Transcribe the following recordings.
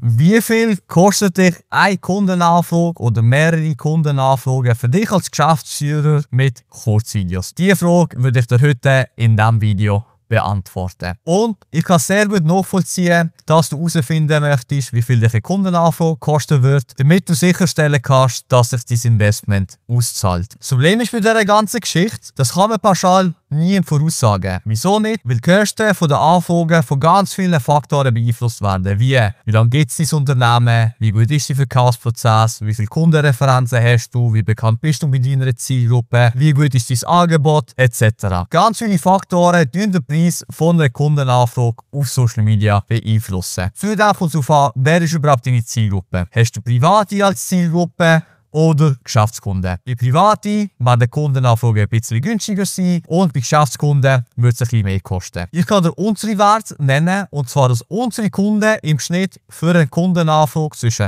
wie viel kostet dich eine Kundenanfrage oder mehrere Kundenanfragen für dich als Geschäftsführer mit Kurzvideos? Diese Frage würde ich dir heute in diesem Video beantworten. Und ich kann sehr gut nachvollziehen, dass du herausfinden möchtest, wie viel dich eine Kundenanfrage kosten wird, damit du sicherstellen kannst, dass sich dein Investment auszahlt. Das Problem ist bei dieser ganzen Geschichte, das kann man pauschal nie voraussagen. Wieso nicht? Weil die Kosten der Anfragen von ganz vielen Faktoren beeinflusst werden, wie lange gibt es dein Unternehmen, wie gut ist der Verkaufsprozess, wie viele Kundenreferenzen hast du, wie bekannt bist du mit deiner Zielgruppe, wie gut ist dein Angebot, etc. Ganz viele Faktoren den Preis von einer Kundenanfrage auf Social Media beeinflussen. Zudem kommt es darauf an, wer ist überhaupt deine Zielgruppe? Hast du Private als Zielgruppe oder Geschäftskunden? Bei Private werden die Kundenanfragen ein bisschen günstiger sein und bei Geschäftskunden wird es ein bisschen mehr kosten. Ich kann dir unsere Werte nennen, und zwar, dass unsere Kunden im Schnitt für eine Kundenanfrage zwischen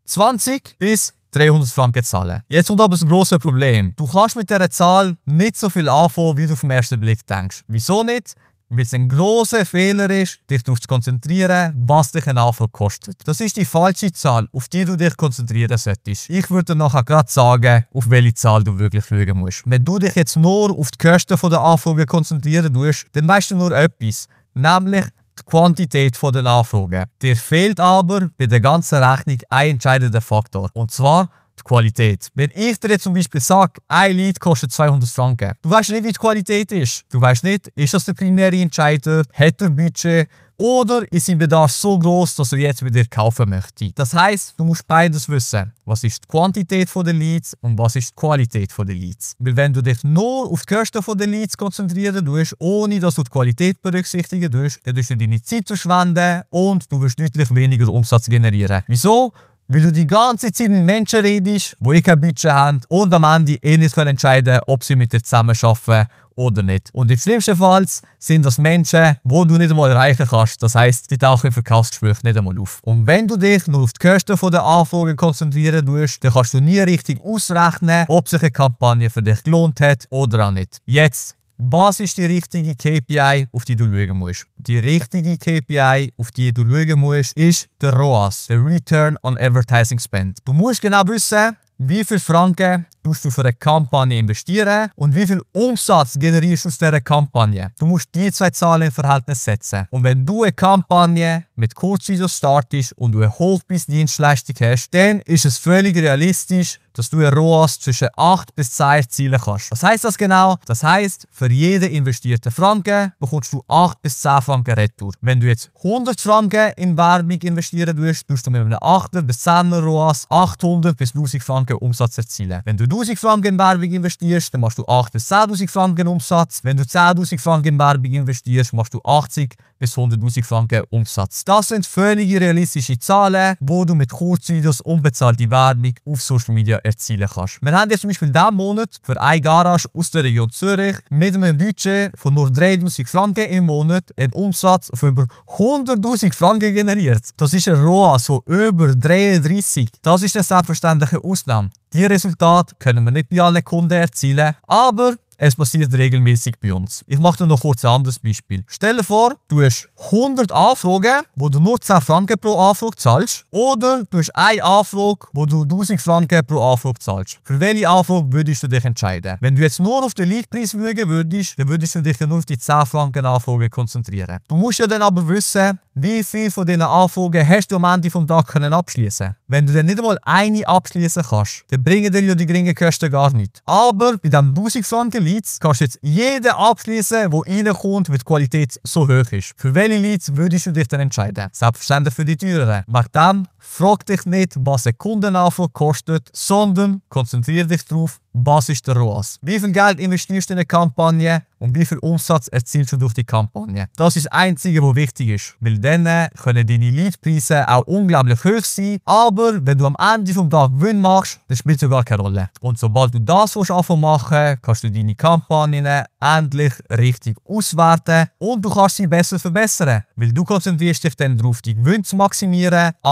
20 bis 300 Franken zahlen. Jetzt kommt aber das grosse Problem. Du kannst mit dieser Zahl nicht so viel anfangen, wie du auf den ersten Blick denkst. Wieso nicht? Weil es ein grosser Fehler ist, dich darauf zu konzentrieren, was dich eine Anfrage kostet. Das ist die falsche Zahl, auf die du dich konzentrieren solltest. Ich würde dir nachher gerade sagen, auf welche Zahl du wirklich schauen musst. Wenn du dich jetzt nur auf die Kosten der Anfrage konzentrieren tust, dann weißt du nur etwas, nämlich die Quantität der Anfragen. Dir fehlt aber bei der ganzen Rechnung ein entscheidender Faktor, und zwar die Qualität. Wenn ich dir jetzt zum Beispiel sage, ein Lead kostet 200 Franken, du weißt nicht, wie die Qualität ist. Du weißt nicht, ist das der primäre Entscheider, hat er Budget oder ist sein Bedarf so groß, dass er jetzt mit dir kaufen möchte. Das heisst, du musst beides wissen. Was ist die Quantität der Leads und was ist die Qualität der Leads? Weil wenn du dich nur auf die Kosten der Leads konzentrieren tust, ohne dass du die Qualität berücksichtigen tust, dann wirst du deine Zeit verschwenden und du wirst deutlich weniger Umsatz generieren. Wieso? Weil du die ganze Zeit mit Menschen redest, die kein Budget haben und am Ende nicht entscheiden können, ob sie mit dir zusammenarbeiten oder nicht. Und im schlimmsten Fall sind das Menschen, die du nicht einmal erreichen kannst. Das heisst, die tauchen im Verkaufsgespräch nicht einmal auf. Und wenn du dich nur auf die Kosten der Anfragen konzentrieren tust, dann kannst du nie richtig ausrechnen, ob sich eine Kampagne für dich gelohnt hat oder auch nicht. Jetzt, was ist die richtige KPI, auf die du schauen musst? Die richtige KPI, auf die du schauen musst, ist der ROAS, der Return on Advertising Spend. Du musst genau wissen, wie viel Franken tust du für eine Kampagne investieren und wie viel Umsatz generierst du aus dieser Kampagne. Du musst die zwei Zahlen in Verhältnis setzen. Und wenn du eine Kampagne mit Kurzvideos startest und du eine Hochpreis-Dienstleistung hast, dann ist es völlig realistisch, dass du ein ROAS zwischen 8 bis 10 erzielen kannst. Was heisst das genau? Das heisst, für jeden investierten Franken bekommst du 8 bis 10 Franken retour. Wenn du jetzt 100 Franken in Werbung investieren willst, tust du mit einem 8 bis 10 ROAS 800 bis 1000 Franken Umsatz erzielen. Wenn du 1000 Franken in Werbung investierst, dann machst du 8 bis 10.000 Franken Umsatz. Wenn du 10.000 Franken in Werbung investierst, machst du 80 bis 100.000 Franken Umsatz. Das sind völlig realistische Zahlen, wo du mit Kurzvideos unbezahlte Werbung auf Social Media erzielen kannst. Wir haben jetzt zum Beispiel diesen Monat für eine Garage aus der Region Zürich mit einem Budget von nur 3.000 Franken im Monat einen Umsatz von über 100.000 Franken generiert. Das ist ein ROAS von über 33. Das ist eine selbstverständliche Ausnahme. Diese Resultate können wir nicht bei allen Kunden erzielen, aber es passiert regelmäßig bei uns. Ich mache dir noch kurz ein anderes Beispiel. Stell dir vor, du hast 100 Anfragen, wo du nur 10 Franken pro Anfrage zahlst, oder du hast eine Anfrage, wo du 1000 Franken pro Anfrage zahlst. Für welche Anfrage würdest du dich entscheiden? Wenn du jetzt nur auf den Leadpreis schauen würdest, dann würdest du dich nur auf die 10 Franken Anfragen konzentrieren. Du musst ja dann aber wissen, wie viel von diesen Anfragen hast du am Ende des Tages abschließen. Wenn du dann nicht einmal eine abschließen kannst, dann bringen dir ja die geringen Kosten gar nichts. Aber bei diesem 1000 Franken Leads kannst du jetzt jeden abschließen, der reinkommt, weil die Qualität so hoch ist. Für welche Leads würdest du dich dann entscheiden? Selbstverständlich für die teuren. Wegen dem frag dich nicht, was eine Kundenanfrage kostet, sondern konzentriere dich darauf, was ist der ROAS. Wie viel Geld investierst du in eine Kampagne und wie viel Umsatz erzielst du durch die Kampagne? Das ist das Einzige, was wichtig ist. Weil dann können deine Leadpreise auch unglaublich hoch sein, aber wenn du am Ende des Tages Gewinn machst, dann spielt es gar keine Rolle. Und sobald du das anfangen machen, kannst du deine Kampagnen endlich richtig auswerten und du kannst sie besser verbessern. Weil du konzentrierst dich dann darauf, die Gewinne zu maximieren, anstatt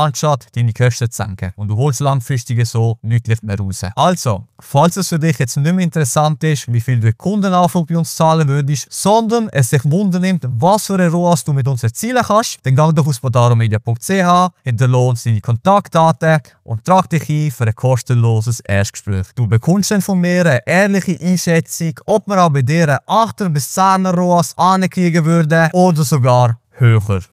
Monat deine Kosten zu senken. Und du holst langfristig so nichts mehr raus. Also, falls es für dich jetzt nicht mehr interessant ist, wie viel du Kundenanfrage bei uns zahlen würdest, sondern es dich wundernimmt, was für ein ROAS du mit uns erzielen kannst, dann geh doch auf podaromedia.ch, hinterlasse deine Kontaktdaten und trag dich ein für ein kostenloses Erstgespräch. Du bekommst dann von mir eine ehrliche Einschätzung, ob wir auch bei dir einen 8er bis 10er ROAS ankriegen würden oder sogar höher.